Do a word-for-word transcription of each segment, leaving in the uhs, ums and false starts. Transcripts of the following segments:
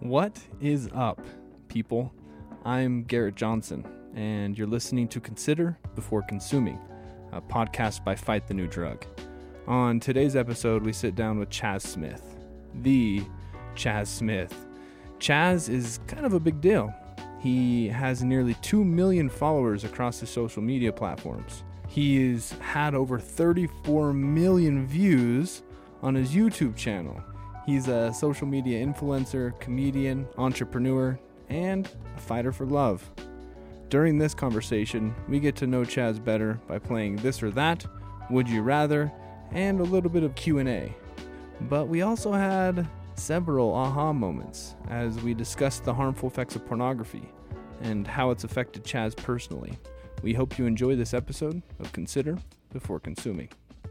What is up, people? I'm Garrett Johnson, and you're listening to Consider Before Consuming, a podcast by Fight the New Drug. On today's episode, we sit down with Chaz Smith, the Chaz Smith. Chaz is kind of a big deal. He has nearly two million followers across his social media platforms. He's had over thirty-four million views on his YouTube channel. He's a social media influencer, comedian, entrepreneur, and a fighter for love. During this conversation, we get to know Chaz better by playing This or That, Would You Rather, and a little bit of Q and A. But we also had several aha moments as we discussed the harmful effects of pornography and how it's affected Chaz personally. We hope you enjoy this episode of Consider Before Consuming.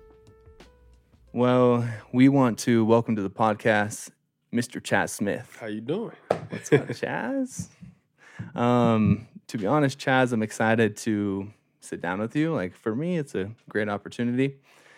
Well, we want to welcome to the podcast Mister Chaz Smith. How you doing? What's up, Chaz? Um, to be honest, Chaz, I'm excited to sit down with you. Like, for me, it's a great opportunity.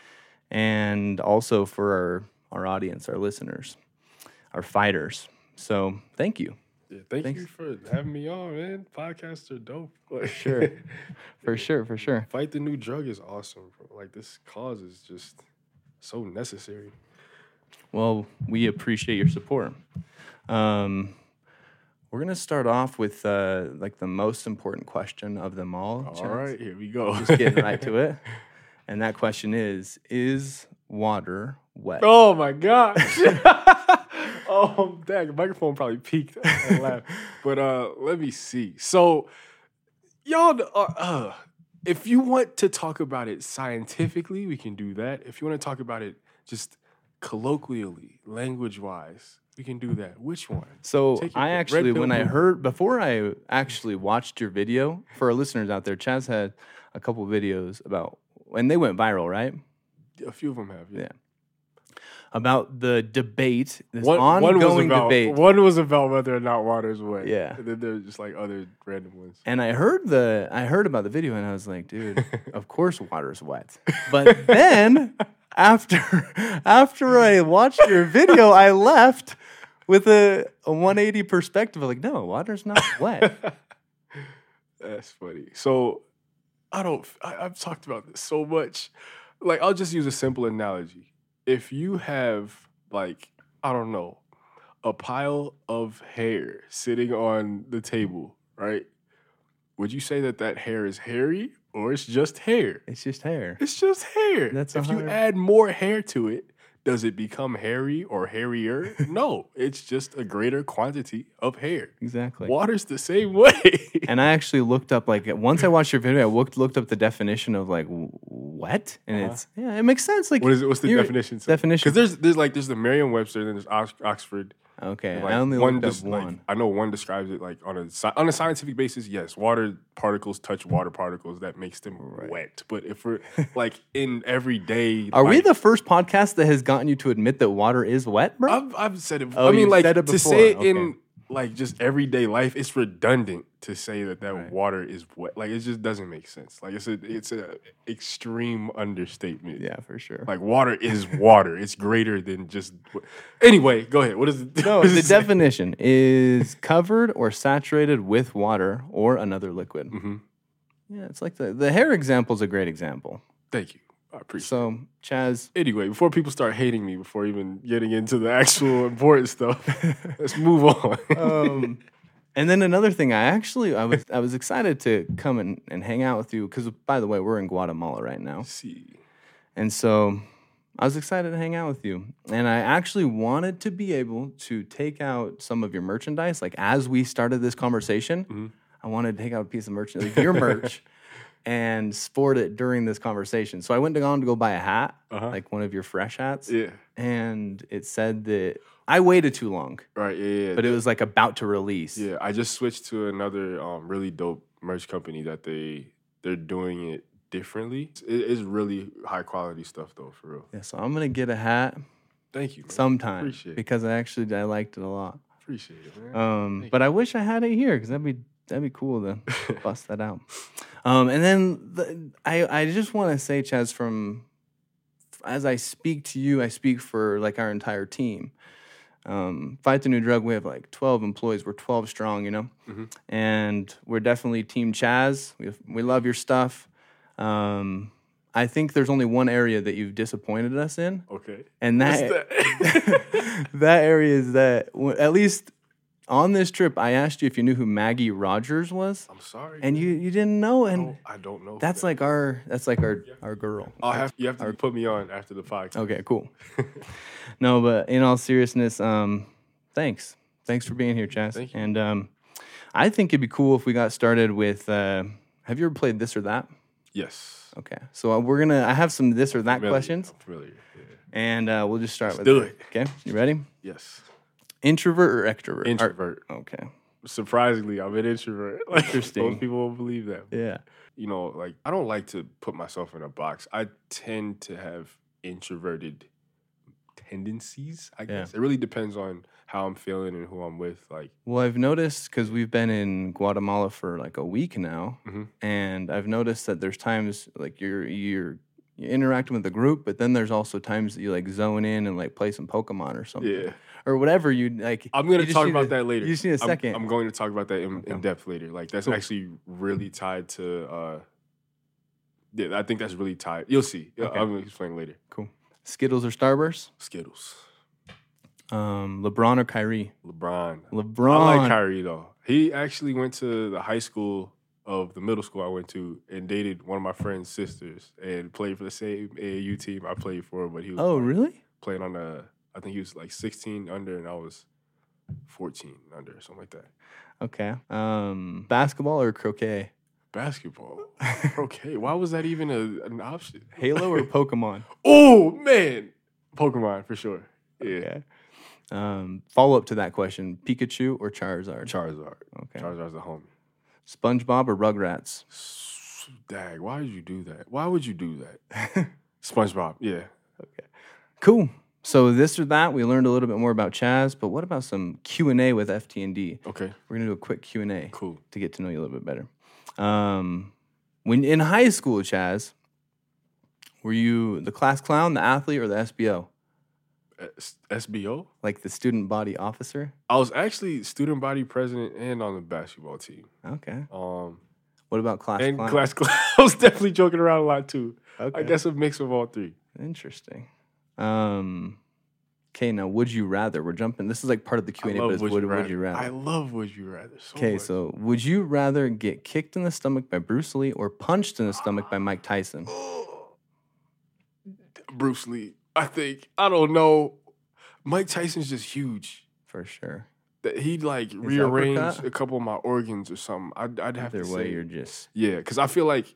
And also for our, our audience, our listeners, our fighters. So, thank you. Yeah, thank Thanks. you for having me on, man. Podcasts are dope. For sure. For sure, for sure. Fight the New Drug is awesome, bro. Like, this cause is just so necessary. Well, we appreciate your support. Um, we're going to start off with, uh, like, the most important question of them all. All Chaz. right, here we go. Just getting right to it. And that question is, is water wet? Oh, my gosh. Oh, dang, the microphone probably peaked. I laughed. But uh, let me see. So, y'all, uh, uh, if you want to talk about it scientifically, we can do that. If you want to talk about it just colloquially, language-wise, we can do that. Which one? So Take your I pick. actually, Red pill, when I blue pill. heard, before I actually watched your video, for our listeners out there, Chaz had a couple videos about, and they went viral, right? A few of them have, yeah. Yeah. About the debate, this One, ongoing one was about, debate. One was about whether or not water is wet. Yeah. And then there's just like other random ones. And I heard the, I heard about the video, and I was like, dude, of course water's wet. But then after, after I watched your video, I left with a, a one eighty perspective. Like, no, water's not wet. That's funny. So I don't, I, I've talked about this so much. Like, I'll just use a simple analogy. If you have, like, I don't know, a pile of hair sitting on the table, right? Would you say that that hair is hairy or it's just hair? It's just hair. It's just hair. That's if a you hundred- add more hair to it, does it become hairy or hairier? No, it's just a greater quantity of hair. Exactly. Water's the same way. And I actually looked up, like, once I watched your video, I looked looked up the definition of, like, w- wet, and Uh-huh. it's, yeah, it makes sense. Like, What is it? What's the you're- definition? definition. Because there's there's like there's the Merriam-Webster, then there's Ox- Oxford. Okay, and, like, I only one looked up des- like, one. I know one describes it like on a sci- on a scientific basis. Yes, water particles touch water particles. That makes them wet. But if we're like in everyday, Are we life- the first podcast that has gotten you to admit that water is wet, bro? I've I've said it. Oh, I mean, you've like said it to before. say it Okay. in like just everyday life, it's redundant to say that that Right. water is wet. Like it just doesn't make sense. Like it's a it's a extreme understatement. Yeah, for sure. Like water is water. It's greater than just. Anyway, go ahead. What is it? No, what does the it say? definition is covered or saturated with water or another liquid. Mhm. Yeah, it's like the, the hair example is a great example. Thank you. I appreciate. So, Chaz, it. Anyway, before people start hating me, before even getting into the actual important stuff, let's move on. um, and then another thing, I actually I was I was excited to come and, and hang out with you because, by the way, we're in Guatemala right now, see. and so I was excited to hang out with you. And I actually wanted to be able to take out some of your merchandise, like as we started this conversation. Mhm. I wanted to take out a piece of merchandise, like your merch, and sport it during this conversation. So I went to go on to go buy a hat, Uh-huh. like one of your fresh hats, Yeah. and it said that I waited too long, Right. Yeah. Yeah. but it was like about to release. Yeah, I just switched to another um, really dope merch company that they they're doing it differently. It is really high quality stuff though, for real. Yeah, so I'm gonna get a hat Thank you, man. sometime Appreciate it. because I actually I liked it a lot. Appreciate it, man. Um, Thank but I wish I had it here because that'd be that'd be cool to bust that out. Um, and then the, I I just want to say, Chaz, from as I speak to you, I speak for like our entire team. Um, Fight the New Drug, we have like twelve employees. We're twelve strong, you know? Mm-hmm. And we're definitely Team Chaz. We, have, we love your stuff. Um, I think there's only one area that you've disappointed us in. Okay. And that, that? that area is that, at least on this trip, I asked you if you knew who Maggie Rogers was. I'm sorry. And you, you didn't know. And no, I don't know. that's that like our that's like our, our girl. I'll have, you have to our, put me on after the podcast. Okay, cool. No, but in all seriousness, um, thanks. Thanks for being here, Chaz. Thank you. And um, I think it'd be cool if we got started with, uh, have you ever played This or That? Yes. Okay. So uh, we're going to, I have some This or That familiar. questions. I'm familiar. Yeah. And uh, we'll just start Let's with do that. it. Okay. You ready? Yes. Introvert or extrovert? Introvert. Ar- okay. Surprisingly, I'm an introvert. Like, Interesting. most people won't believe that. Yeah. You know, like, I don't like to put myself in a box. I tend to have introverted tendencies, I guess. Yeah. It really depends on how I'm feeling and who I'm with. Like, well, I've noticed, because we've been in Guatemala for like a week now, mm-hmm. and I've noticed that there's times like you're you're you're interacting with the group, but then there's also times that you like zone in and like play some Pokemon or something. Yeah. Or whatever you like. I'm going you to just talk need about a- that later. You just need a I'm- second. I'm, going to talk about that in, Okay. in depth later. Like, that's Cool. actually really tied to, uh, yeah, I think that's really tied. You'll see. Yeah, Okay. I'm going to explain later. Cool. Skittles or Starburst? Skittles. Um, LeBron or Kyrie? LeBron. LeBron. I like Kyrie, though. He actually went to the high school of the middle school I went to and dated one of my friend's sisters and played for the same A A U team I played for, but he was Oh, like, really? playing on the, I think he was like sixteen under and I was fourteen under, something like that. Okay. Um, basketball or croquet? Basketball. Okay, why was that even a, an option? Halo or Pokemon? Oh, man. Pokemon, for sure. Yeah. Okay. Um, follow up to that question: Pikachu or Charizard? Charizard. Okay. Charizard's the homie. SpongeBob or Rugrats? S- Dag, why did you do that? Why would you do that? SpongeBob, yeah. Okay. Cool. So this or that, we learned a little bit more about Chaz, but what about some Q and A with F T and D? Okay, We're gonna do a quick Q and A cool. to get to know you a little bit better. Um, when in high school, Chaz, were you the class clown, the athlete, or the S B O? S- SBO? Like the student body officer? I was actually student body president and on the basketball team. Okay. Um, What about class and clown? class clown. I was definitely joking around a lot too. Okay. I guess a mix of all three. Interesting. Um, okay, now would you rather? We're jumping. This is like part of the Q and A, I love but it's would, would you rather? I love would you rather. So Okay, much. so would you rather get kicked in the stomach by Bruce Lee or punched in the stomach by Mike Tyson? Bruce Lee. I think I don't know. Mike Tyson's just huge. For sure. That he'd like rearrange uppercut? a couple of my organs or something. I'd, I'd have Either to way, say, you're just yeah, because I feel like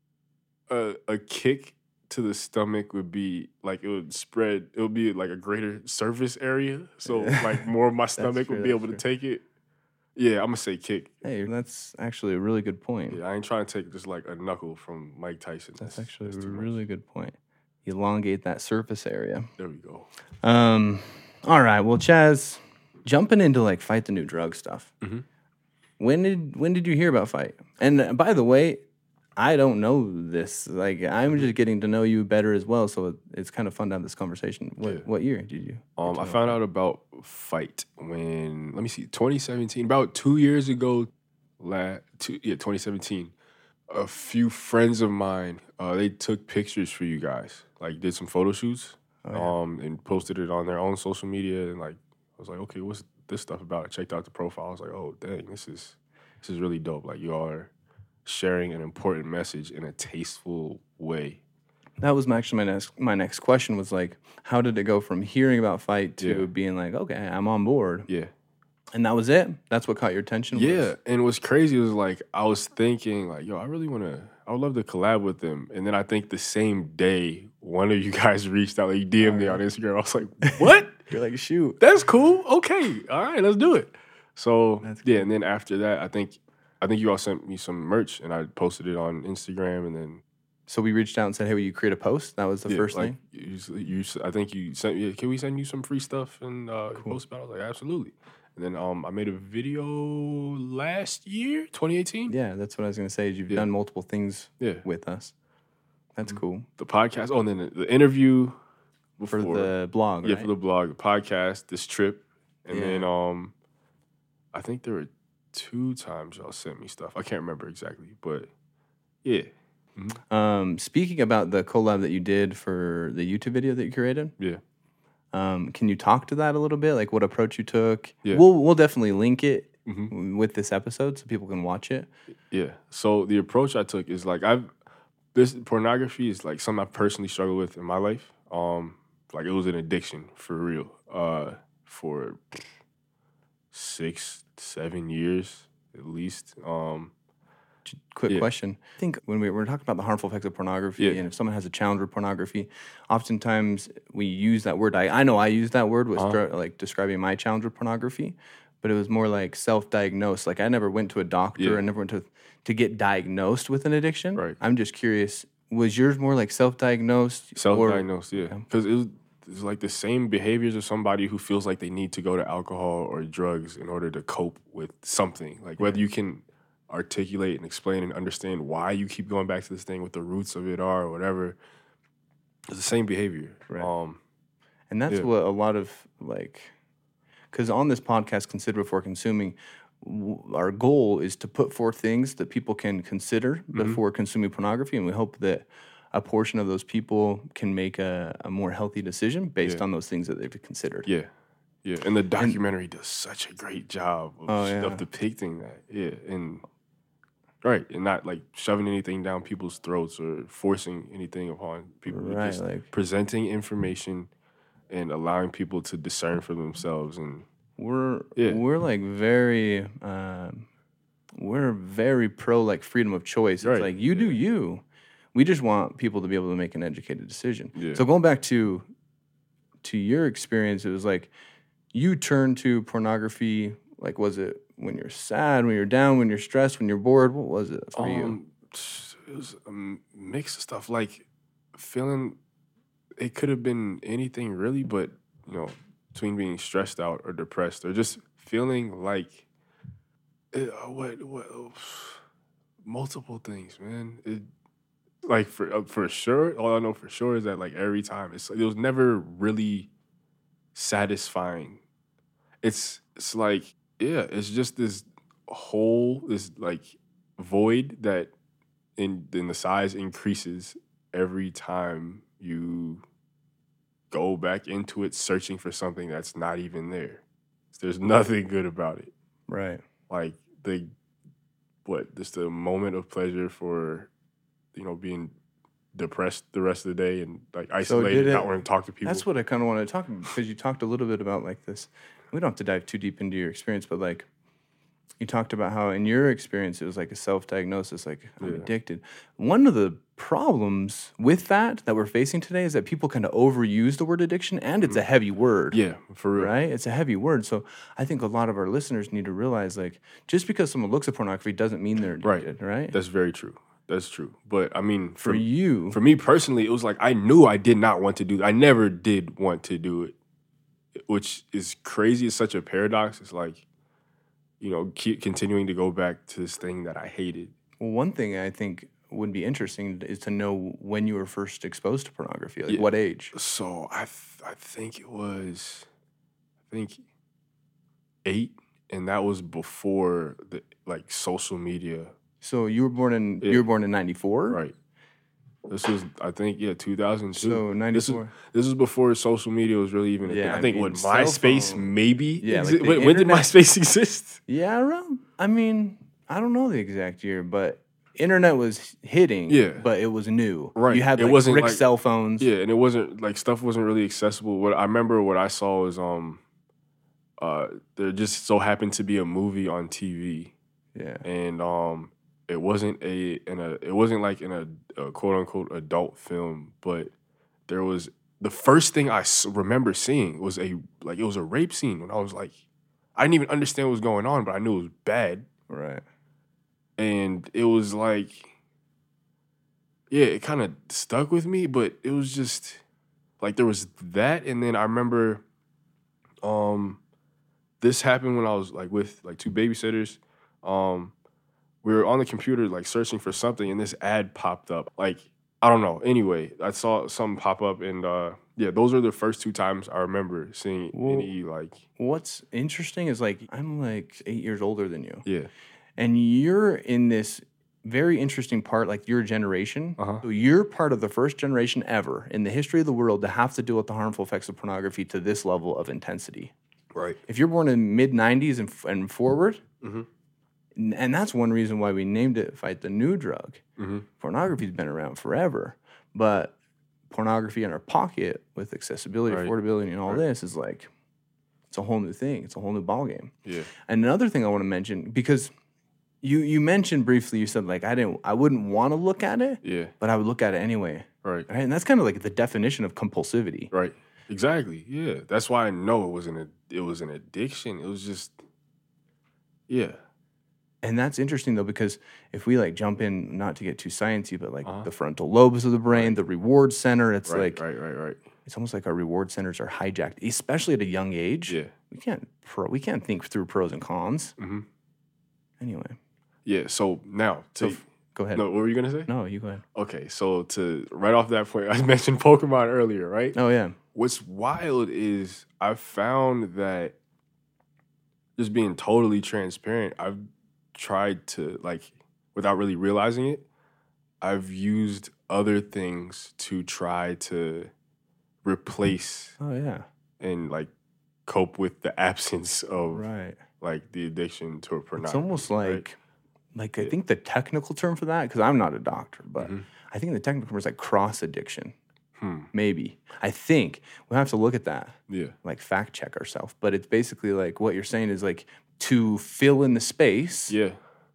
a a kick to the stomach would be like it would spread. It would be like a greater surface area, so like more of my stomach true, would be that's able to true. take it. Yeah, I'm gonna say kick. hey, that's actually a really good point. Yeah, I ain't trying to take just like a knuckle from Mike Tyson. That's actually that's a too much. really good point. Elongate that surface area. There we go. Um, all right. Well, Chaz, jumping into like Fight the New Drug stuff. Mhm. When did when did you hear about Fight? And uh, by the way, I don't know this. Like, I'm just getting to know you better as well. So it, it's kind of fun to have this conversation. What Yeah. what year did you? Um, I found out about Fight when let me see, twenty seventeen, about two years ago. La, two, yeah, twenty seventeen. A few friends of mine, uh, they took pictures for you guys, like did some photo shoots, Oh, yeah. um, and posted it on their own social media. And like, I was like, okay, what's this stuff about? I checked out the profile. I was like, oh, dang, this is this is really dope. Like, you all are sharing an important message in a tasteful way. That was my- actually my next my next question was like, how did it go from hearing about Fight to Yeah. being like, okay, I'm on board, Yeah. and that was it? That's what caught your attention? Yeah, was- and what's crazy was like I was thinking like, yo, I really want to, I would love to collab with them. And then I think the same day, one of you guys reached out, like you D M'd me on Instagram. I was like, what? You're like, shoot. That's cool. Okay, all right, let's do it. So That's yeah, and then after that, I think, I think you all sent me some merch, and I posted it on Instagram, and then So we reached out and said, hey, will you create a post? That was the yeah, first like, thing? You, you, I think you sent, yeah, can we send you some free stuff and uh, Cool. post about it? I was like, absolutely. And then um, I made a video last year, twenty eighteen. Yeah, that's what I was going to say. Is you've Yeah. done multiple things Yeah. with us. That's Mhm. cool. The podcast. Oh, and then the, the interview For before, the blog, yeah, right? for the blog, the podcast, this trip, And Yeah. then um, I think there were two times y'all sent me stuff. I can't remember exactly, but yeah. Mm-hmm. Um, speaking about the collab that you did for the YouTube video that you created, Yeah. um, can you talk to that a little bit? Like what approach you took? Yeah. We'll we'll definitely link it Mm-hmm. with this episode so people can watch it. Yeah. So the approach I took is like I've this pornography is like something I personally struggled with in my life. Um, like it was an addiction for real. Uh, for six, seven years at least. Um, Quick yeah. question. I think when we, we're talking about the harmful effects of pornography, Yeah. and if someone has a challenge with pornography, oftentimes we use that word. I, I know I use that word with Uh-huh. str- like describing my challenge with pornography, but it was more like self-diagnosed. Like I never went to a doctor. Yeah. I never went to to get diagnosed with an addiction. Right. I'm just curious. Was yours more like self-diagnosed? or- Self-diagnosed, yeah. Okay. Because it was it's like the same behaviors of somebody who feels like they need to go to alcohol or drugs in order to cope with something. Like whether you can articulate and explain and understand why you keep going back to this thing, what the roots of it are or whatever. It's the same behavior. Right. Um, And that's Yeah. what a lot of like, because on this podcast, Consider Before Consuming, w- our goal is to put forth things that people can consider Mm-hmm. before consuming pornography. And we hope that a portion of those people can make a, a more healthy decision based Yeah. on those things that they've considered. yeah. Yeah. And the documentary does such a great job of, Oh, yeah. of depicting that. Yeah. And right. And not like shoving anything down people's throats or forcing anything upon people. but Right, just like- presenting information and allowing people to discern for themselves. And We're Yeah. we're like very um, we're very pro like freedom of choice. It's Right, like you do you. We just want people to be able to make an educated decision. Yeah. So going back to to your experience, it was like you turned to pornography. Like, was it when you're sad, when you're down, when you're stressed, when you're bored? What was it for you? Um, it was a m- mix of stuff. Like feeling, it could have been anything really, but you know, between being stressed out or depressed or just feeling like it, uh, what what multiple things, man. It like for uh, for sure, all I know for sure is that like every time it's it was never really satisfying. It's it's like yeah, it's just this hole, this like void that in in the size increases every time you go back into it searching for something that's not even there. There's nothing good about it. Right. Like the what, just the moment of pleasure for you know being depressed the rest of the day and like isolated, did it- not wanting to talk to people. That's what I kind of want to talk about because you talked a little bit about like this. We don't have to dive too deep into your experience, but like you talked about how in your experience it was like a self-diagnosis, like I'm Yeah. addicted. One of the problems with that that we're facing today is that people kind of overuse the word addiction, and it's a heavy word. Yeah, for real. Right? It's a heavy word. So I think a lot of our listeners need to realize like just because someone looks at pornography doesn't mean they're Right. addicted, right? That's very true. That's true. But I mean, For you, For me personally, it was like I knew I did not want to do. I never did want to do it, which is crazy. It's such a paradox. It's like, you know, keep continuing to go back to this thing that I hated. well, one thing I think would be interesting is to know when you were first exposed to pornography, like Yeah. what age. So I, th- I think it was, I think eight, and that was before the like social media. So you were born in Yeah. you were born in ninety-four, Right. This was, I think, yeah, two thousand two. So This ninety-four. is, this was before social media was really even a Yeah, thing. I I think mean, what cell MySpace phone. maybe. Yeah, exi- like the when, when did internet. MySpace exist? Yeah, around. I mean, I don't know the exact year, but internet was hitting. Yeah. but it was new. Right. You had It like wasn't brick like- cell phones. Yeah, and it wasn't like stuff wasn't really accessible. What I remember, what I saw was um, uh, there just so happened to be a movie on T V, Yeah. and um, it wasn't a in a it wasn't like in a, a quote unquote adult film, but there was the first thing I s- remember seeing was a like it was a rape scene when I was like, I didn't even understand what was going on, but I knew it was bad. Right. And it was like, yeah, it kind of stuck with me, but it was just like there was that, and then I remember, um, this happened when I was like with like two babysitters. Um, we were on the computer like searching for something, and this ad popped up. Like I don't know. Anyway, I saw something pop up, and uh, Yeah, those are the first two times I remember seeing Well, any like. What's interesting is like I'm like eight years older than you, Yeah. and you're in this very interesting part, like your generation. Uh-huh. So you're part of the first generation ever in the history of the world to have to deal with the harmful effects of pornography to this level of intensity. Right. If you're born in mid nineties and, and forward, Mm-hmm. n- and that's one reason why we named it Fight the New Drug. Mm-hmm. Pornography's been around forever, but pornography in our pocket with accessibility, Right. affordability, and all Right. this is like, it's a whole new thing. It's a whole new ballgame. Yeah. And another thing I want to mention, because you you mentioned briefly, you said like I didn't, I wouldn't want to look at it, Yeah. but I would look at it anyway. Right. Right? And that's kind of like the definition of compulsivity. Right. Exactly. Yeah. That's why I know it was an it was an addiction. It was just. Yeah. And that's interesting though, because if we like jump in, not to get too sciencey, but like Uh-huh. the frontal lobes of the brain, Right. the reward center, it's Right. like right. Right. Right. it's almost like our reward centers are hijacked, especially at a young age. Yeah. We can't pro, we can't think through pros and cons. Mm-hmm. Anyway, Yeah. So now, so to, f- go ahead. no, what were you gonna say? No, you go ahead. Okay. So to right off that point, I mentioned Pokemon earlier, right? Oh yeah, What's wild is I've found that just being totally transparent, I've tried to, like, without really realizing it, I've used other things to try to replace oh yeah, and, like, cope with the absence of, right. like, the addiction to pornography. It's almost like, right? like I Yeah. think the technical term for that, because I'm not a doctor, but Mhm. I think the technical term is like cross addiction. Hmm. Maybe I think we'll have to look at that, Yeah. like fact check ourselves. But it's basically like what you're saying is like to fill in the space. Yeah.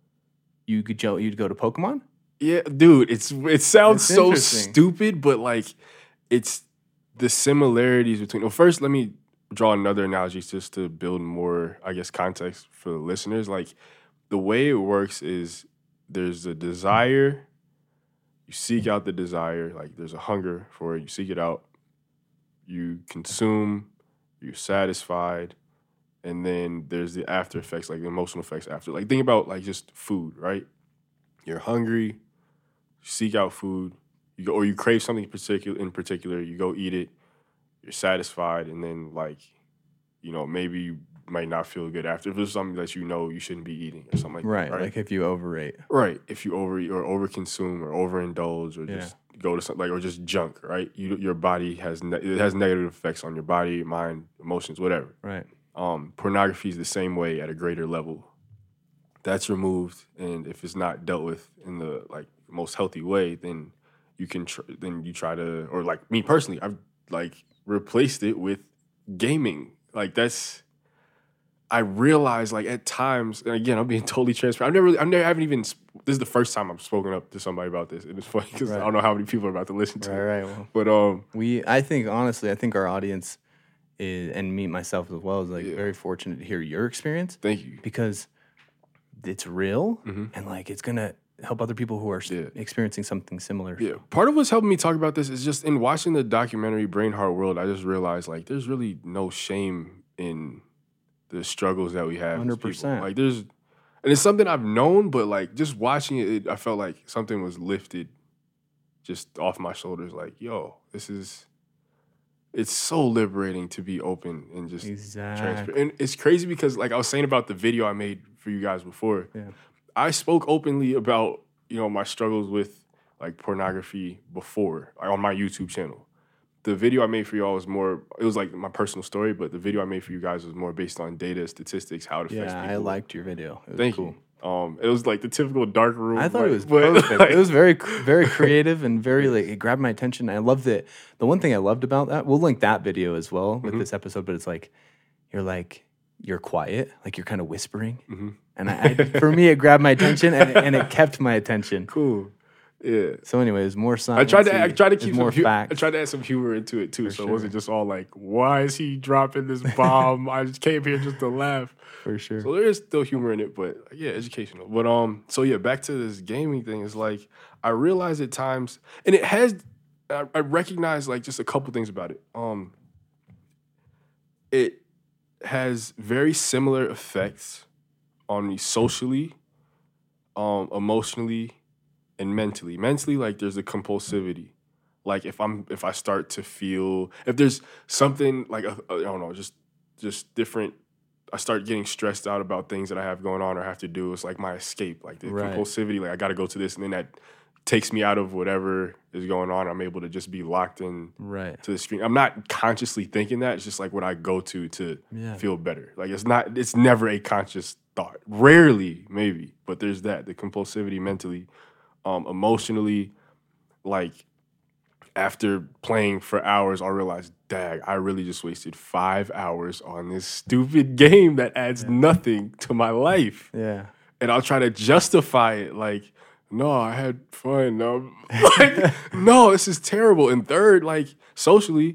You could go, you'd go to Pokemon. Yeah, dude, it's it sounds It's so interesting. stupid, but like it's the similarities between. Well, first, let me draw another analogy just to build more, I guess, context for the listeners. Like the way it works is there's a desire, you seek out the desire, like there's a hunger for it, you seek it out, you consume, you're satisfied, and then there's the after effects, like the emotional effects after. Like think about like just food, right? You're hungry, you seek out food, you go, or you crave something particular in particular, you go eat it, you're satisfied, and then like, you know, maybe you might not feel good after if it's something that you know you shouldn't be eating or something like Right, that. Right. like if you overate. Right. If you overeat or overconsume or overindulge or Yeah. just go to something like or just junk, right? You your body has ne- it has negative effects on your body, mind, emotions, whatever. Right. Um, pornography is the same way at a greater level. That's removed, and if it's not dealt with in the like most healthy way, then you can tr- then you try to, or like me personally, I've like replaced it with gaming. Like that's, I realize like at times, and again, I'm being totally transparent. I've never, really, I never, I haven't even. This is the first time I've spoken up to somebody about this, and it's funny because Right. I don't know how many people are about to listen to Right. it. Right. Well, But um, we, I think honestly, I think our audience is, and me myself as well, is like Yeah. very fortunate to hear your experience thank you. because it's real Mhm. and like it's gonna help other people who are s- Yeah. experiencing something similar. Yeah, part of what's helping me talk about this is just in watching the documentary Brain Heart World, I just realized like there's really no shame in the struggles that we have. as one hundred people. percent. Like there's, and it's something I've known, but like just watching it, it, I felt like something was lifted just off my shoulders. Like, yo, this is, it's so liberating to be open and just Exactly. transparent. And it's crazy because like I was saying about the video I made for you guys before, Yeah. I spoke openly about, you know, my struggles with like pornography before, like on my YouTube channel. The video I made for y'all was more, it was like my personal story, but the video I made for you guys was more based on data, statistics, how it affects Yeah, people. I liked your video. It was Thank cool. you. Um, it was like the typical dark room. I thought like, it was but, perfect. like- it was very, very creative and very like it grabbed my attention. I loved it. The one thing I loved about that, we'll link that video as well with Mhm. this episode. But it's like you're like you're quiet, like you're kind of whispering, Mhm. and I, I for me it grabbed my attention and, and it kept my attention. Cool. Yeah. So, anyways, more I science. tried to I tried to keep more some hu- facts. I tried to add some humor into it too, For so it sure. wasn't just all like, why is he dropping this bomb? I just came here just to laugh. for sure. So there is still humor in it, but yeah, educational. But um, so yeah, back to this gaming thing. It's like I realize at times, and it has, I, I recognize like just a couple things about it. Um, it has very similar effects on me socially, um, emotionally, and mentally. Mentally, like there's a compulsivity. Like if I'm if I start to feel if there's something like a, a, I don't know, just just different. I start getting stressed out about things that I have going on or have to do. It's like my escape, like the Right. compulsivity. Like I got to go to this, and then that takes me out of whatever is going on. I'm able to just be locked in Right. to the screen. I'm not consciously thinking that. It's just like what I go to to Yeah. feel better. Like it's not. It's never a conscious thought. Rarely, maybe, but there's that. The compulsivity mentally, um, emotionally, like. After playing for hours, I realized, dag, I really just wasted five hours on this stupid game that adds Yeah. nothing to my life. Yeah. And I'll try to justify it like, no, I had fun. No, like, no, this is terrible. And third, like socially,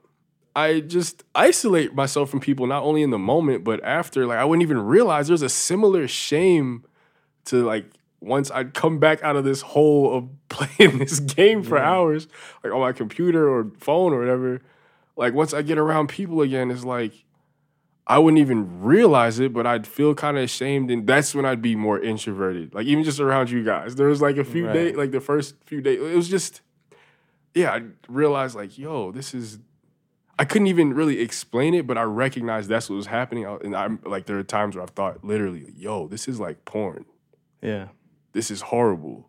I just isolate myself from people, not only in the moment, but after. Like I wouldn't even realize there's a similar shame to like, once I'd come back out of this hole of playing this game for Yeah. hours, like on my computer or phone or whatever, like once I get around people again, it's like I wouldn't even realize it, but I'd feel kind of ashamed, and that's when I'd be more introverted. Like even just around you guys, there was like a few Right. days, like the first few days, it was just, yeah, I realized like, yo, this is. I couldn't even really explain it, but I recognized that's what was happening, and I'm like, there are times where I've thought literally, yo, this is like porn. Yeah. This is horrible.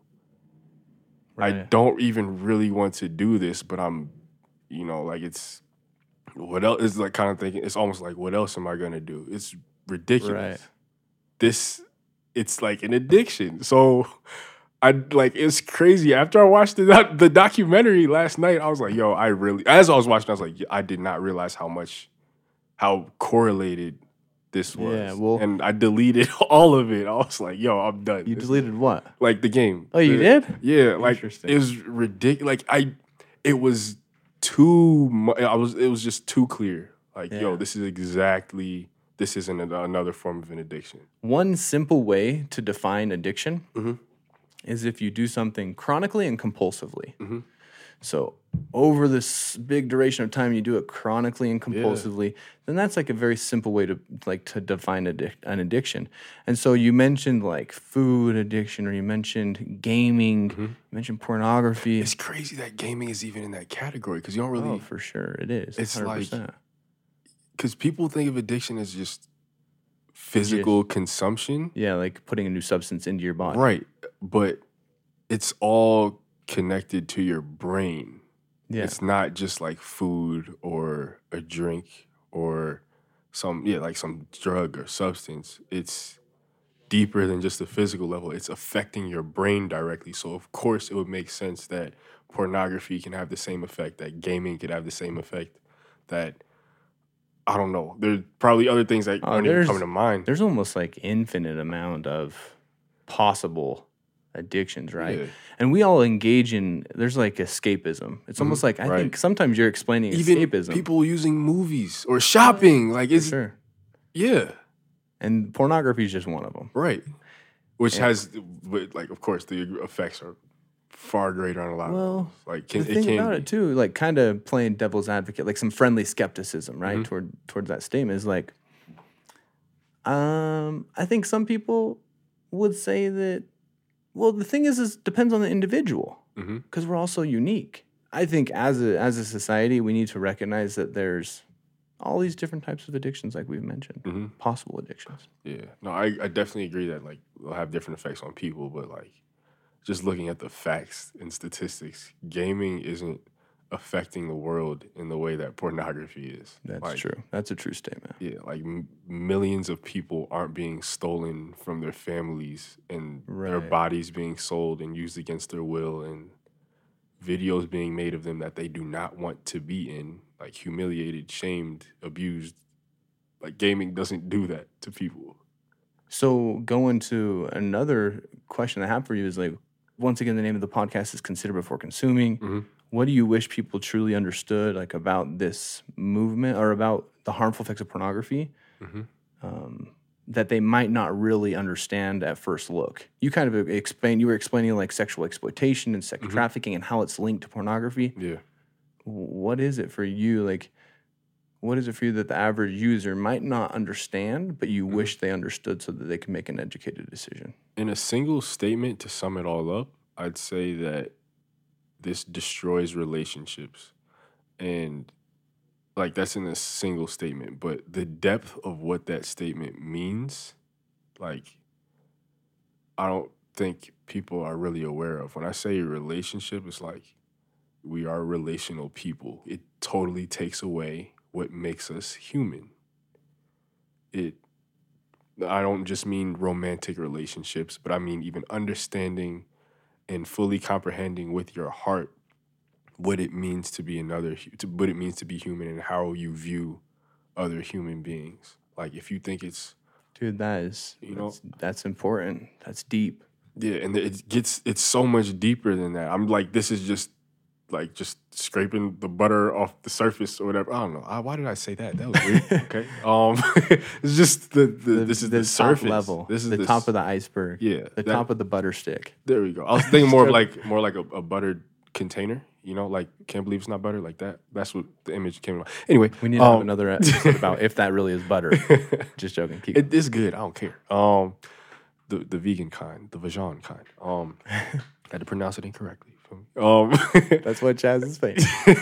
Right. I don't even really want to do this, but I'm, you know, like it's, what else is like kind of thinking, it's almost like, what else am I going to do? It's ridiculous. Right. This, it's like an addiction. So I like, it's crazy. After I watched the, doc- the documentary last night, I was like, yo, I really, as I was watching, I was like, I did not realize how much, how correlated this was. Yeah, well- and I deleted all of it. I was like, yo, I'm done. You This- deleted what? like the game. Oh, you The- did? Yeah, like Interesting. it was ridiculous. Like I, it was too. Mu- I was. It was just too clear. Like Yeah. yo, this is exactly. This isn't an- another form of an addiction. One simple way to define addiction Mhm. is if you do something chronically and compulsively. Mhm. So over this big duration of time, you do it chronically and compulsively, then that's like a very simple way to like to define addic- an addiction. And so you mentioned like food addiction, or you mentioned gaming, you mentioned pornography. It's crazy that gaming is even in that category because you don't really. Oh, for sure, it is. It's one hundred like- percent. Because people think of addiction as just physical consumption, Yeah, like putting a new substance into your body. right? But it's all connected to your brain. Yeah. It's not just like food or a drink or some, yeah, like some drug or substance. It's deeper than just the physical level. It's affecting your brain directly. So, of course, it would make sense that pornography can have the same effect, that gaming could have the same effect, that, I don't know. There's probably other things that Oh, aren't even there's- coming to mind. There's almost like infinite amount of possible addictions, right? Yeah. And we all engage in, there's like escapism. It's almost like, I right. think sometimes you're explaining Even escapism. people using movies or shopping. Like, For it's, sure. yeah. And pornography is just one of them. Right. Which Yeah. has, but, like, of course, the effects are far greater on a lot Well, of levels. Like, can, the it thing can about be. it too, like kind of playing devil's advocate, like some friendly skepticism, right? Mhm. Toward towards that statement is like, um, I think some people would say that, well, the thing is, is depends on the individual Mhm. because we're all so unique. I think as a as a society, we need to recognize that there's all these different types of addictions, like we've mentioned, Mhm. possible addictions. Yeah. No, I, I definitely agree that, like, they'll have different effects on people, but, like, just looking at the facts and statistics, gaming isn't affecting the world in the way that pornography is. That's Like, true. That's a true statement. Yeah, like m- millions of people aren't being stolen from their families and their Right. bodies being sold and used against their will, and videos being made of them that they do not want to be in, like humiliated, shamed, abused. Like gaming doesn't do that to people. So going to another question I have for you is like, once again, the name of the podcast is Consider Before Consuming. Mhm. What do you wish people truly understood, like about this movement or about the harmful effects of pornography, Mhm. um, that they might not really understand at first look? You kind of explained, you were explaining like sexual exploitation and sex Mhm. trafficking and how it's linked to pornography. Yeah. What is it for you? Like, what is it for you that the average user might not understand, but you Mhm. wish they understood so that they can make an educated decision? In a single statement to sum it all up, I'd say that this destroys relationships. And like that's in a single statement, but the depth of what that statement means, like I don't think people are really aware of. When I say relationship, it's like we are relational people. It totally takes away what makes us human. It I don't just mean romantic relationships, but I mean even understanding and fully comprehending with your heart what it means to be another, to, what it means to be human and how you view other human beings. Like if you think it's, Dude, that is, you know, that's, that's important. That's deep. Yeah, and it gets, it's so much deeper than that. I'm like, this is just like just scraping the butter off the surface or whatever. I don't know. I, why did I say that? That was weird. Okay. Um, it's just the, the, The, this is the the, top surface level. This is the the top of the iceberg. Yeah, The that- top of the butter stick. There we go. I was thinking more of like more like a, a buttered container. You know, like can't believe it's not butter like that. That's what the image came about. Anyway, We need to um, have another episode about if that really is butter. Just joking. Keep It is good. I don't care. Um, the the vegan kind, the vegan kind. Um, I had to pronounce it incorrectly. Um, That's what Chaz is famous.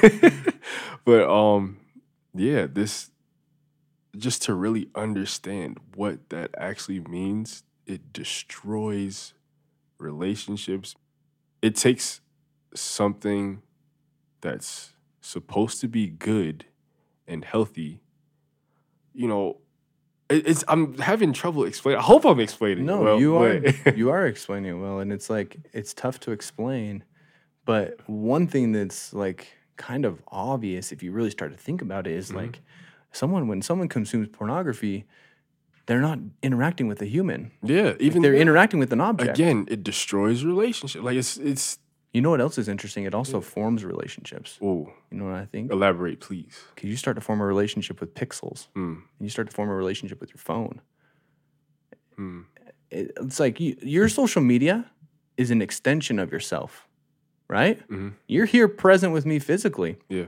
but um, yeah, this just to really understand what that actually means, it destroys relationships. It takes something that's supposed to be good and healthy. You know, it, it's I'm having trouble explaining. I hope I'm explaining. No, it well, you are but- you are explaining it well, and it's like it's tough to explain. But one thing that's like kind of obvious if you really start to think about it is Mhm. like someone when someone consumes pornography, they're not interacting with a human. yeah, even They're that, interacting with an object. again, it destroys relationship. Like it's it's. You know what else is interesting? It also forms relationships. Oh, You know what I think? elaborate, please. Because you start to form a relationship with pixels, Hmm. and you start to form a relationship with your phone. Hmm. It, it's like you, your social media is an extension of yourself, right? Mhm. You're here present with me physically, Yeah.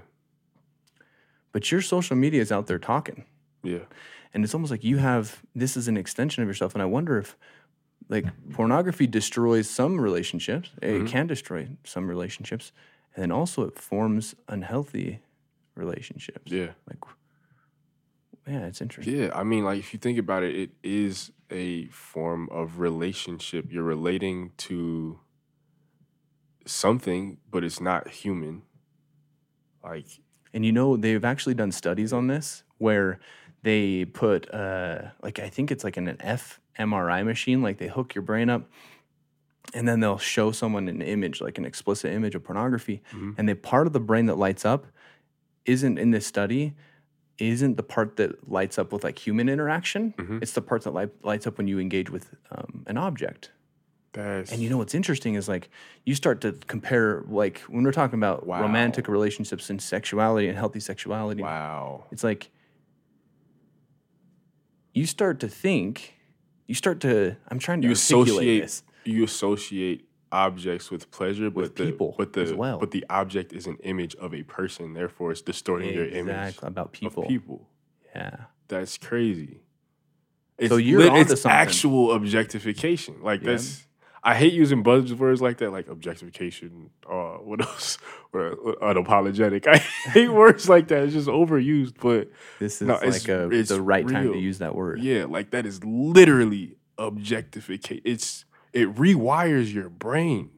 but your social media is out there talking. Yeah. And it's almost like you have this is an extension of yourself. And I wonder if like pornography destroys some relationships. It Mhm. can destroy some relationships. And then also it forms unhealthy relationships. Yeah. Like, yeah, it's interesting. Yeah. I mean, like if you think about it, it is a form of relationship. You're relating to something, but it's not human. Like, And you know, they've actually done studies on this where they put, uh, like, I think it's like in an fMRI machine, like they hook your brain up and then they'll show someone an image, like an explicit image of pornography. Mhm. And the part of the brain that lights up isn't in this study, isn't the part that lights up with like human interaction. Mhm. It's the part that light, lights up when you engage with um, an object. that's And you know what's interesting is like you start to compare, like when we're talking about Wow. romantic relationships and sexuality and healthy sexuality. wow. It's like you start to think, you start to. I'm trying to You articulate associate this. you associate objects with pleasure, but With the, people but the as well. but the object is an image of a person. Therefore, it's distorting your image Exactly about people. of people. Yeah, That's crazy. It's, So you're lit- onto it's something. actual objectification. Like Yeah. that's. I hate using buzzwords like that, like objectification. Uh, what else? What, what, unapologetic. I hate words like that. It's just overused. But this is No, like it's- a, it's the right time to real. use that word. yeah, like that is literally objectification. It's it rewires your brain.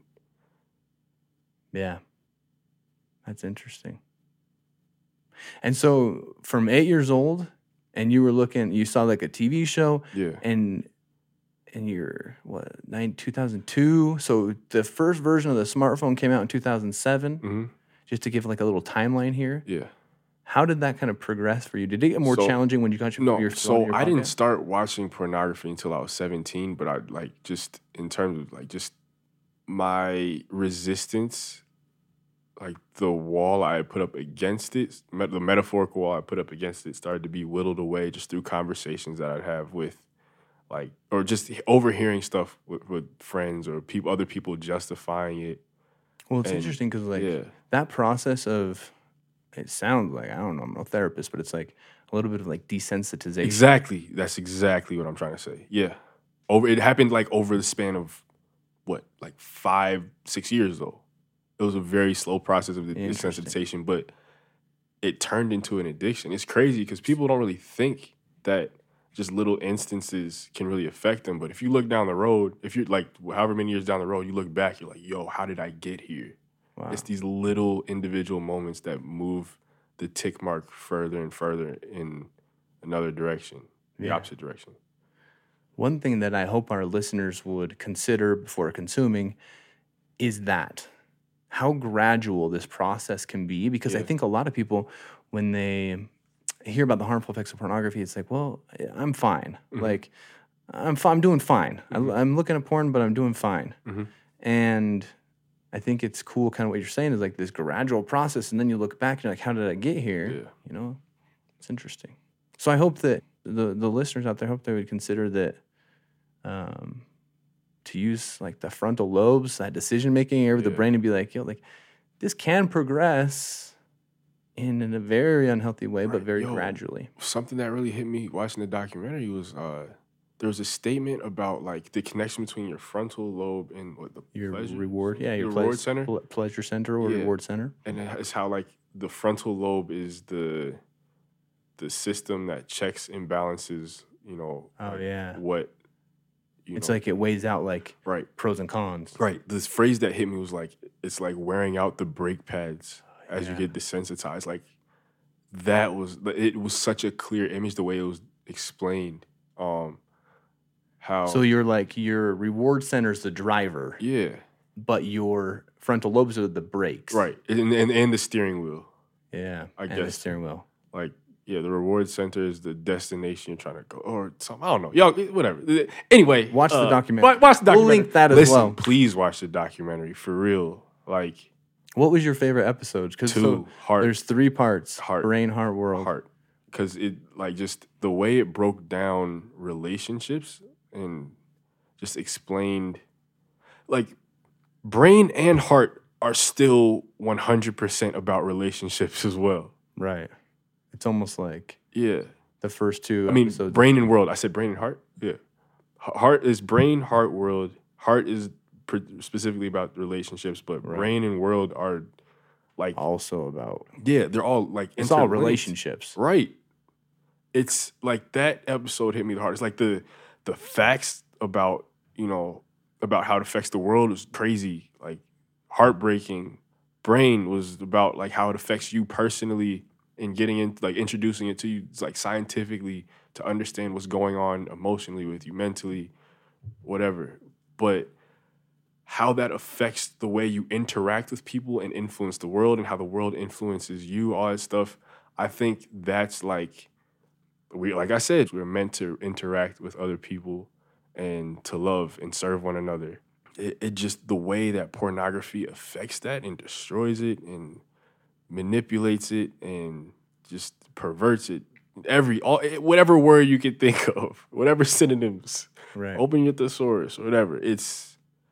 Yeah. That's interesting. And so from eight years old, and you were looking, you saw like a T V show, Yeah. and and you're what nine two thousand two. So the first version of the smartphone came out in two thousand seven. hmm Just to give like a little timeline here, Yeah. how did that kind of progress for you? Did it get more So- challenging when you got your No, your phone so in your I didn't pocket? start watching pornography until I was seventeen, but I like just in terms of like just my resistance, like the wall I put up against it, me- the metaphorical wall I put up against it started to be whittled away just through conversations that I'd have with like, or just overhearing stuff with, with friends or people, other people justifying it. Well, it's and- interesting because like yeah. that process of it sounds like I don't know, I'm no therapist, but it's like a little bit of like desensitization. Exactly. That's exactly what I'm trying to say. Yeah. Over it happened like over the span of what, like five, six years though. It was a very slow process of the Interesting. desensitization, but it turned into an addiction. It's crazy because people don't really think that just little instances can really affect them. But if you look down the road, if you're like however many years down the road, you look back, you're like, yo, how did I get here? Wow. It's these little individual moments that move the tick mark further and further in another direction, the Yeah. opposite direction. One thing that I hope our listeners would consider before consuming is that how gradual this process can be, because I Yeah. think a lot of people, when they hear about the harmful effects of pornography, it's like, well, I'm fine. Mhm. Like, I'm fi- I'm doing fine. Mhm. I, I'm looking at porn, but I'm doing fine. Mhm. And I think it's cool, kind of what you're saying is like this gradual process, and then you look back and you're like, how did I get here? Yeah. You know, it's interesting. So I hope that the the listeners out there, hope they would consider that um, to use like the frontal lobes, that decision making area of the Yeah. brain, and be like, yo, like this can progress in, in a very unhealthy way, but Right. very Yo. gradually. Something that really hit me watching the documentary was uh, there was a statement about like the connection between your frontal lobe and what the Your pleasure reward, yeah, your, your pleas- reward center, ple- pleasure center or Yeah. reward center. and it's how like the frontal lobe is the the system that checks and balances. You know, Oh, like, yeah. what you It's know, like it weighs out like right. pros and cons. Right. This phrase that hit me was like, it's like wearing out the brake pads as yeah. you get desensitized. Like that was, it was such a clear image the way it was explained. Um, how? So you're like your reward center's the driver, yeah. but your frontal lobes are the brakes. Right. And, and, and the steering wheel. Yeah. I and the guess. steering wheel. Like, yeah, the reward center is the destination you're trying to go, or something. I don't know. Yo, whatever. Anyway, Watch the uh, documentary. wa- Watch the documentary. We'll link that as Listen, well. Please watch the documentary for real. Like, What was your favorite episode? Because two, so heart, there's three parts: Heart. brain, heart, world. heart, because it like just the way it broke down relationships and just explained, like, brain and heart are still one hundred percent about relationships as well. Right. It's almost like Yeah. the first two I mean, episodes. brain and world. I said brain and heart. Yeah. H- Heart is brain, heart, world. Heart is pr- specifically about relationships, but Right. brain and world are like, also about yeah, they're all like it's all interlinked. relationships. Right. It's like that episode hit me the hardest. Like the the facts about, you know, about how it affects the world was crazy, like heartbreaking. Brain was about like how it affects you personally and getting into like introducing it to you like scientifically to understand what's going on emotionally with you, mentally, whatever. But how that affects the way you interact with people and influence the world and how the world influences you, all that stuff. I think that's like we like I said, we're meant to interact with other people and to love and serve one another. It, it just the way that pornography affects that and destroys it and manipulates it and just perverts it. Every all whatever word you could think of, whatever synonyms, Right. open your thesaurus or whatever. It's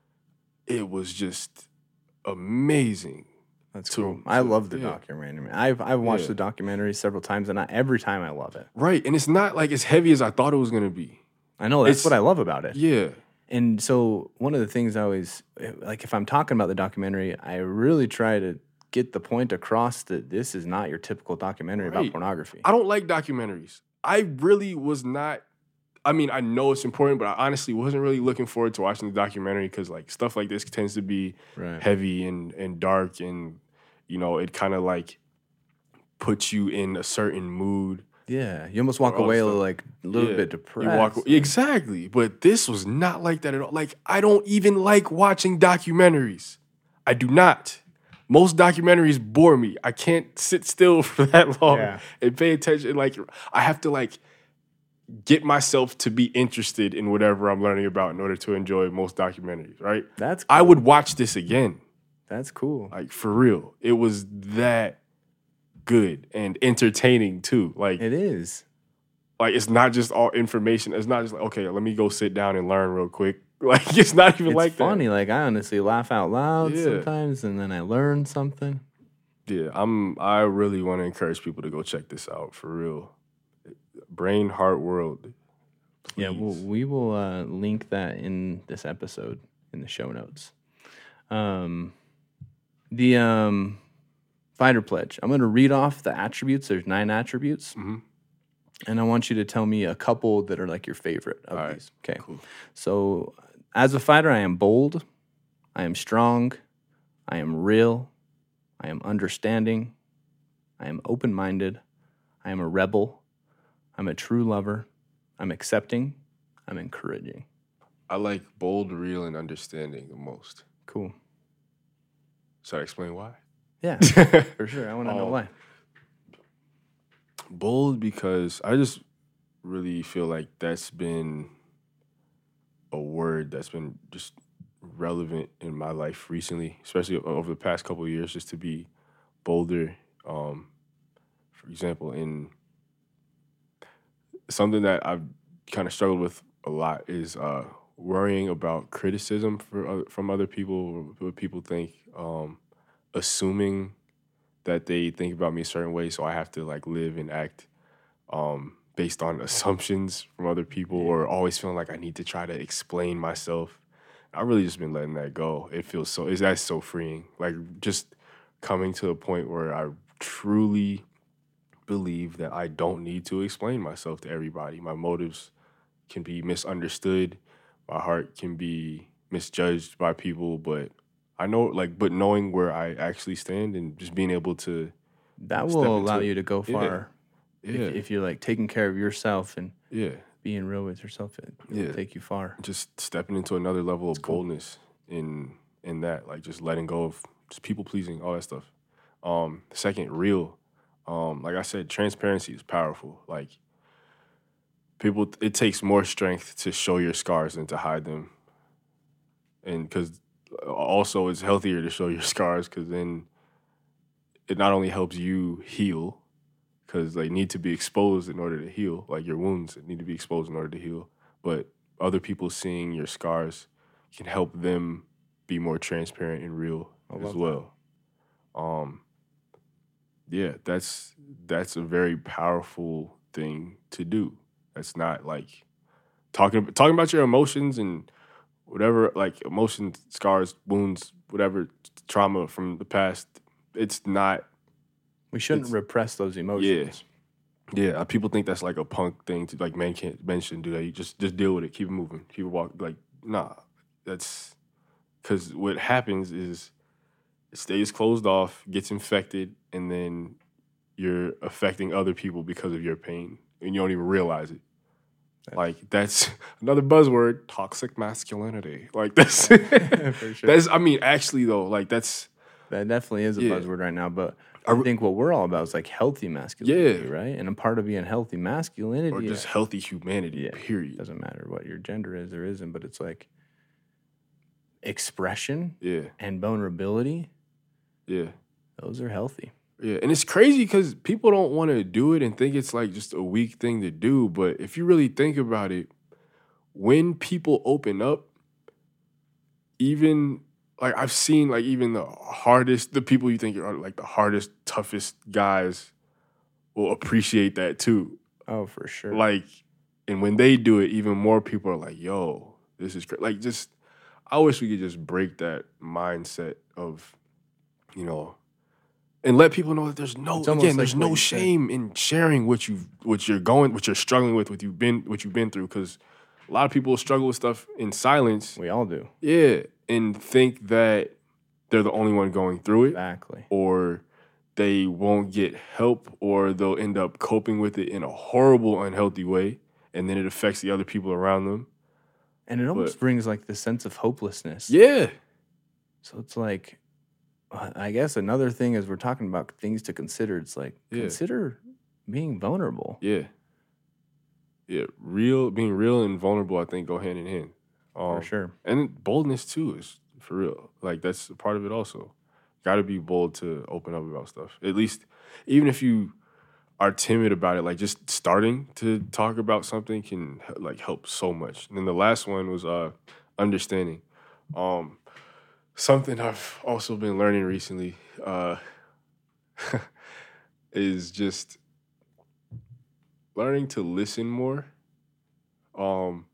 it was just amazing. That's to- cool. I to- love the yeah. documentary. I've I've watched Yeah. the documentary several times, and I, every time I love it. Right, and it's not like as heavy as I thought it was gonna be. I know that's It's- what I love about it. Yeah, And so one of the things I always like, if I'm talking about the documentary, I really try to get the point across that this is not your typical documentary about Right. pornography. I don't like documentaries. I really was not. I mean, I know it's important, but I honestly wasn't really looking forward to watching the documentary because like stuff like this tends to be Right. heavy and and dark, and you know it kind of like puts you in a certain mood. Yeah, you almost walk all the away stuff. like a little Yeah. bit You depressed. walk exactly, but this was not like that at all. Like I don't even like watching documentaries. I do not. Most documentaries bore me. I can't sit still for that long Yeah. and pay attention. Like I have to like get myself to be interested in whatever I'm learning about in order to enjoy most documentaries. Right? That's cool. I would watch this again. That's cool. Like for real, it was that good and entertaining too. Like It is. like it's not just all information. It's not just like, okay, let me go sit down and learn real quick. Like it's not even It's like funny. Like I honestly laugh out loud Yeah. sometimes, and then I learn something. that. Yeah, I'm I really want to encourage people to go check this out for real. Brain Heart World. Yeah, we'll, Please. we will uh, link that in this episode in the show notes. Um, The um, fighter pledge. I'm going to read off the attributes. There's nine attributes. Mm-hmm. And I want you to tell me a couple that are like your favorite of All right, these. Okay. cool. So, as a fighter, I am bold. I am strong. I am real. I am understanding. I am open minded. I am a rebel. I'm a true lover. I'm accepting. I'm encouraging. I like bold, real, and understanding the most. Cool. Should I explain why? Yeah, for sure. I want to know Um, why. Bold because I just really feel like that's been a word that's been just relevant in my life recently, especially over the past couple of years, just to be bolder. Um, for example, in something that I've kind of struggled with a lot is uh, worrying about criticism for other, from other people, what people think, um, assuming that they think about me a certain way, so I have to like live and act um, based on assumptions from other people, or always feeling like I need to try to explain myself. I've really just been letting that go. It feels so, it's, that's so freeing. Like just coming to a point where I truly believe that I don't need to explain myself to everybody. My motives can be misunderstood. My heart can be misjudged by people, but I know, like, but knowing where I actually stand and just being able to That step will allow into- you to go yeah, far. yeah, If, if you're like taking care of yourself and yeah, being real with yourself, it will Yeah. take you far. just stepping into another level of cool. boldness in in that, like just letting go of just people pleasing, all that stuff. Um, second, real. Um, like I said, transparency is powerful. Like people, it takes more strength to show your scars than to hide them, and because also it's healthier to show your scars because then it not only helps you heal because they need to be exposed in order to heal, like your wounds need to be exposed in order to heal, but other people seeing your scars can help them be more transparent and real I as love well. Um, yeah, that's that's a very powerful thing to do. That's not like talking talking about your emotions and whatever, like emotions, scars, wounds, whatever trauma from the past. It's not. We shouldn't It's- repress those emotions. Yeah, people think that's like a punk thing to like men can't men shouldn't do that. You just just deal with it, keep it moving, keep it walking. Like nah, that's because what happens is it stays closed off, gets infected, and then you're affecting other people because of your pain, and you don't even realize it. Like that's another buzzword: toxic masculinity. Like that's For sure. that's. I mean, actually though, like that's That definitely is a Yeah. buzzword right now, but I I re- think what we're all about is like healthy masculinity, Yeah. right? And a part of being healthy masculinity or just healthy humanity. Yeah. Period. doesn't matter what your gender is or isn't, but it's like expression Yeah, and vulnerability. yeah. Those are healthy. Yeah, and it's crazy because people don't want to do it and think it's like just a weak thing to do. But if you really think about it, when people open up, even like I've seen like even the hardest, the people you think are like the hardest, toughest guys will appreciate that too. Oh, for sure. Like, and when they do it, even more people are like, yo, this is cra-. Like just, I wish we could just break that mindset of, you know, and let people know that there's no It's almost again, like there's what no you said. shame in sharing what you what you're going, what you're struggling with, what you've been what you've been through. Because a lot of people struggle with stuff in silence, We all do. yeah, and think that they're the only one going through it, Exactly. or they won't get help, or they'll end up coping with it in a horrible, unhealthy way, and then it affects the other people around them. And it almost But- brings like the sense of hopelessness. Yeah, So it's like, uh, I guess another thing is we're talking about things to consider. It's like, Yeah. consider being vulnerable. yeah, yeah. Real, being real and vulnerable, I think, go hand in hand. For Um, sure. And boldness too is for real. Like that's a part of it also. Got to be bold to open up about stuff. At least, even if you are timid about it, like just starting to talk about something can like help so much. And then the last one was uh, understanding. Um, something I've also been learning recently uh, is just learning to listen more. Um,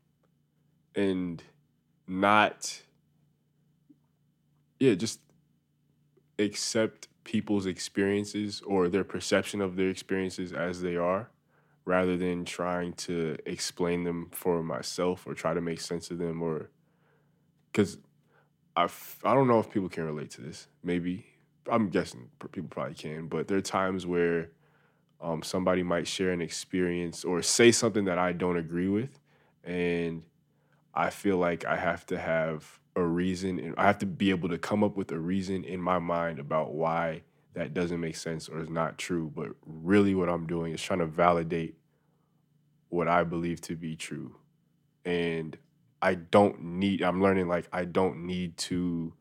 and not. Yeah, just accept people's experiences or their perception of their experiences as they are, rather than trying to explain them for myself or try to make sense of them. Or because I, f- I don't know if people can relate to this. Maybe. I'm guessing people probably can. But there are times where um, somebody might share an experience or say something that I don't agree with. And I feel like I have to have a reason, and I have to be able to come up with a reason in my mind about why that doesn't make sense or is not true. But really what I'm doing is trying to validate what I believe to be true. And I don't need, I'm learning like I don't need to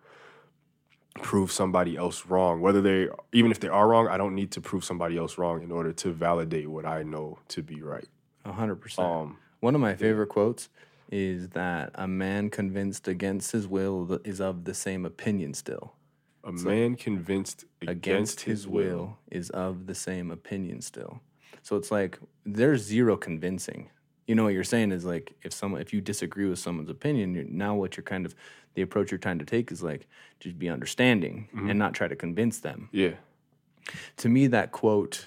prove somebody else wrong. Whether they, even if they are wrong, I don't need to prove somebody else wrong in order to validate what I know to be right. A hundred percent. Um, One of my favorite quotes is that a man convinced against his will is of the same opinion still. A so man convinced against, against his, his will, will is of the same opinion still. So it's like there's zero convincing. You know what you're saying is like if someone if you disagree with someone's opinion, you're, now what you're kind of the approach you're trying to take is like just be understanding mm-hmm. and not try to convince them. Yeah. To me, that quote,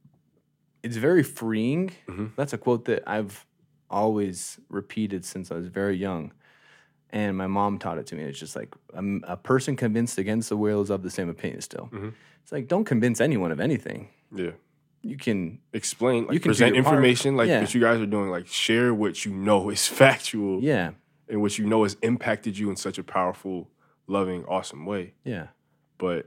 it's very freeing. Mm-hmm. That's a quote that I've always repeated since I was very young. And my mom taught it to me. It's just like a, a person convinced against the will is of the same opinion still. Mm-hmm. It's like, don't convince anyone of anything. Yeah. You can explain, like you can present information part. like yeah. what you guys are doing. Like share what you know is factual. Yeah. And what you know has impacted you in such a powerful, loving, awesome way. Yeah. But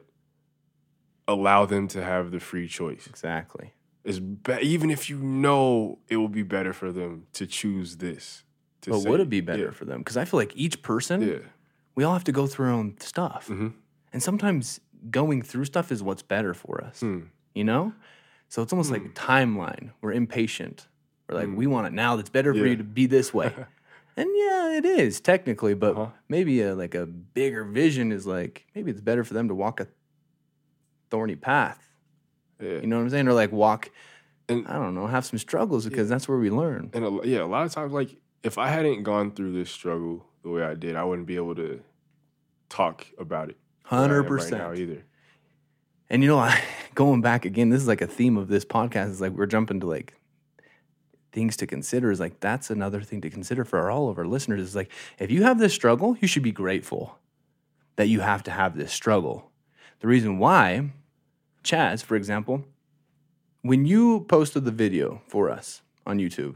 allow them to have the free choice. Exactly. It's be- even if you know it will be better for them to choose this. To but say, would it be better yeah. for them? Because I feel like each person, yeah. we all have to go through our own stuff. Mm-hmm. And sometimes going through stuff is what's better for us. Mm. You know? So it's almost mm. like a timeline. We're impatient. We're like, mm. we want it now. That's better yeah. for you to be this way. And yeah, it is technically, but uh-huh. maybe a, like a bigger vision is like, maybe it's better for them to walk a thorny path. Yeah. You know what I'm saying? Or like walk, and, I don't know, have some struggles because yeah. that's where we learn. And a, yeah, a lot of times, like, if I hadn't gone through this struggle the way I did, I wouldn't be able to talk about it. one hundred percent. Right now either. And you know, I, going back again, this is like a theme of this podcast. Is like we're jumping to like things to consider. Is like that's another thing to consider for all of our listeners. Is like if you have this struggle, you should be grateful that you have to have this struggle. The reason why, Chaz, for example, when you posted the video for us on YouTube,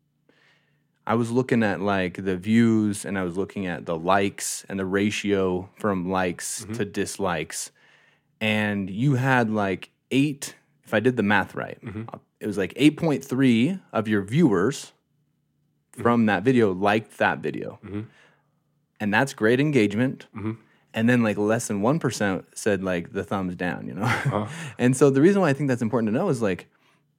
I was looking at like the views and I was looking at the likes and the ratio from likes mm-hmm. to dislikes. And you had like eight, if I did the math right, mm-hmm. it was like eight point three of your viewers mm-hmm. from that video liked that video. Mm-hmm. And that's great engagement. Mm-hmm. And then like less than one percent said like the thumbs down, you know? Uh-huh. And so the reason why I think that's important to know is like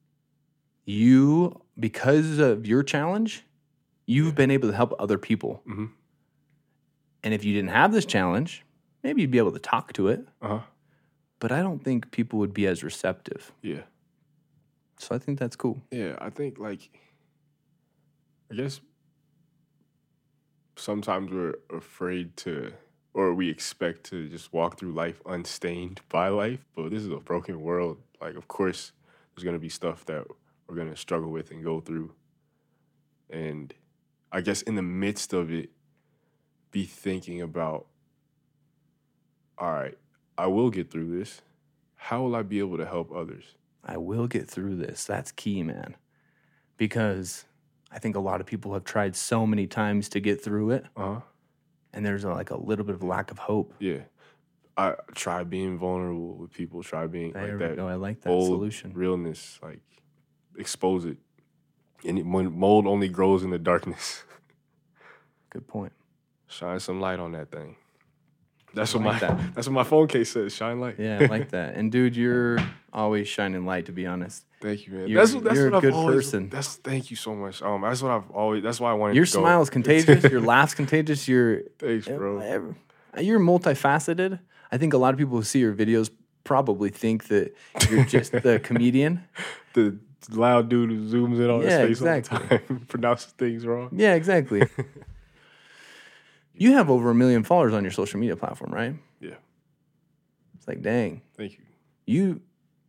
you, because of your challenge, you've yeah. been able to help other people. Mm-hmm. And if you didn't have this challenge, maybe you'd be able to talk to it. Uh-huh. But I don't think people would be as receptive. Yeah. So I think that's cool. Yeah, I think, like, I guess sometimes we're afraid to, or we expect to just walk through life unstained by life. But this is a broken world. Like, of course, there's going to be stuff that we're going to struggle with and go through. And I guess in the midst of it, be thinking about, all right, I will get through this. How will I be able to help others? I will get through this. That's key, man. Because I think a lot of people have tried so many times to get through it. Uh-huh. And there's a, like a little bit of lack of hope. Yeah. I try being vulnerable with people. Try being there like we that. Go. I like that bold solution. Realness. Like, expose it. And it, when mold only grows in the darkness. Good point. Shine some light on that thing. That's what like my that. That's what my phone case says. Shine light. Yeah, I like that. And dude, you're always shining light. To be honest. Thank you, man. You're, that's that's you're what a good I've always, person. That's thank you so much. Um, that's what I've always. That's why I wanted. Your to go. smile is contagious. Your laugh's contagious. You're thanks, bro. You're multifaceted. I think a lot of people who see your videos probably think that you're just the comedian. The loud dude who zooms in on yeah, his face exactly. all the time, pronounces things wrong. Yeah, exactly. You have over a million followers on your social media platform, right? Yeah. It's like, dang. Thank you. You,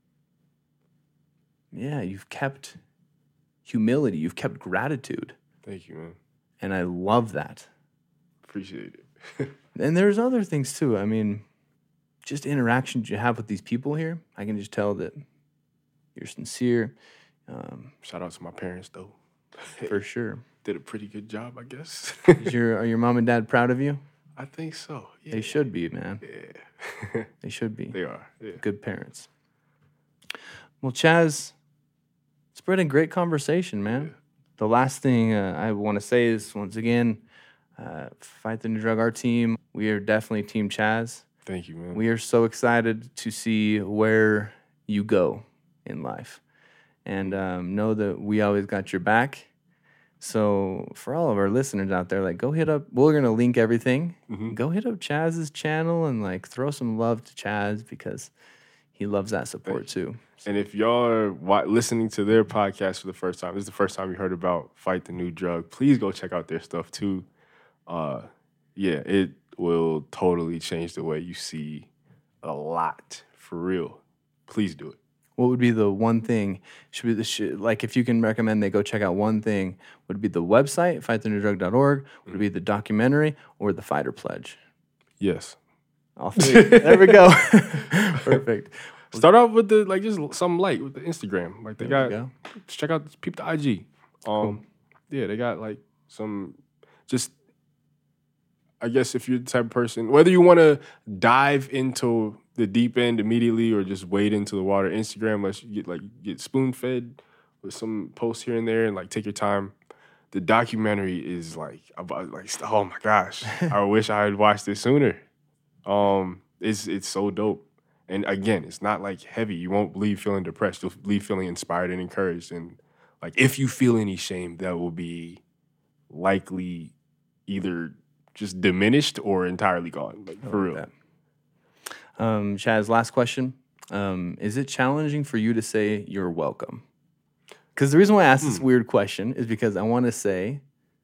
yeah, you've kept humility. You've kept gratitude. Thank you, man. And I love that. Appreciate it. And there's other things too. I mean, just interactions you have with these people here. I can just tell that you're sincere. Um, Shout out to my parents, though. For sure. Did a pretty good job, I guess. Is your, are your mom and dad proud of you? I think so. Yeah. They should be, man. Yeah. They should be. They are. Yeah. Good parents. Well, Chaz, it's been a great conversation, man. Yeah. The last thing uh, I want to say is, once again, uh, Fight the New Drug, our team, we are definitely Team Chaz. Thank you, man. We are so excited to see where you go in life. And um, know that we always got your back. So for all of our listeners out there, like, go hit up, we're going to link everything. Mm-hmm. Go hit up Chaz's channel and, like, throw some love to Chaz because he loves that support too. And if y'all are wa- listening to their podcast for the first time, this is the first time you heard about Fight the New Drug, please go check out their stuff too. Uh, yeah, it will totally change the way you see a lot, for real. Please do it. What would be the one thing, should be the should, like if you can recommend they go check out one thing, would it be the website, fight the new drug dot org, would it be the documentary, or the Fighter Pledge? Yes. All three. There we go. Perfect. Start off with the, like, just something light with the Instagram. Like, they there got, go. Just check out, peep the I G. Um, cool. Yeah, they got, like, some, just, I guess if you're the type of person, whether you want to dive into the deep end immediately or just wade into the water, Instagram lets you get, like, get spoon-fed with some posts here and there and, like, take your time. The documentary is, like, about, like, oh, my gosh. I wish I had watched it sooner. Um, it's it's so dope. And, again, it's not, like, heavy. You won't leave feeling depressed. You'll leave feeling inspired and encouraged. And, like, if you feel any shame, that will be likely either just diminished or entirely gone, like, for real. That. Um, Chaz, last question. Um, is it challenging for you to say you're welcome? Because the reason why I asked this mm. weird question is because I want to say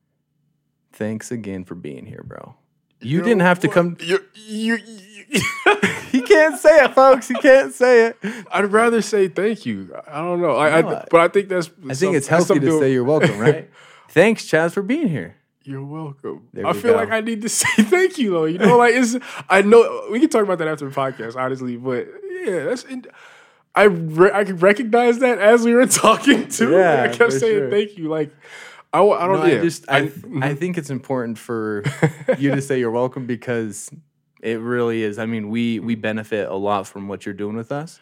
thanks again for being here, bro. You, you didn't have to come. You, you, you. He can't say it, folks. He can't say it. I'd rather say thank you. I don't know. I, no, I but I think that's. I think it's healthy to say you're welcome, right? Thanks, Chaz, for being here. You're welcome. I feel go. like I need to say thank you, though. You know, like, it's. I know we can talk about that after the podcast, honestly, but yeah, that's. I re- I can recognize that as we were talking too. Yeah, I kept saying sure. thank you, like. I, I don't. No, yeah. I just. I. I think it's important for you to say you're welcome because it really is. I mean, we we benefit a lot from what you're doing with us,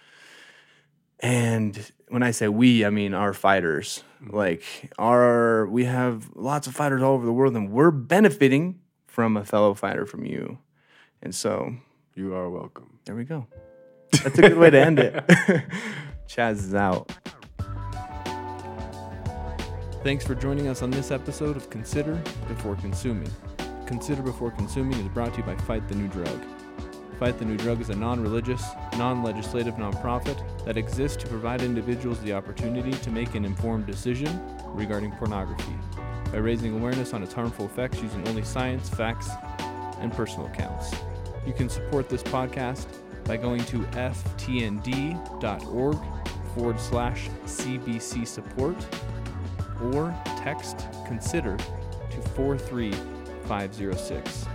and when I say we, I mean our fighters. Like, our, we have lots of fighters all over the world, and we're benefiting from a fellow fighter from you. And so... You are welcome. There we go. That's a good way to end it. Chaz is out. Thanks for joining us on this episode of Consider Before Consuming. Consider Before Consuming is brought to you by Fight the New Drug. Fight the New Drug is a non-religious, non-legislative nonprofit that exists to provide individuals the opportunity to make an informed decision regarding pornography by raising awareness on its harmful effects using only science, facts, and personal accounts. You can support this podcast by going to ftnd.org forward slash CBC support or text CONSIDER to four three five zero six.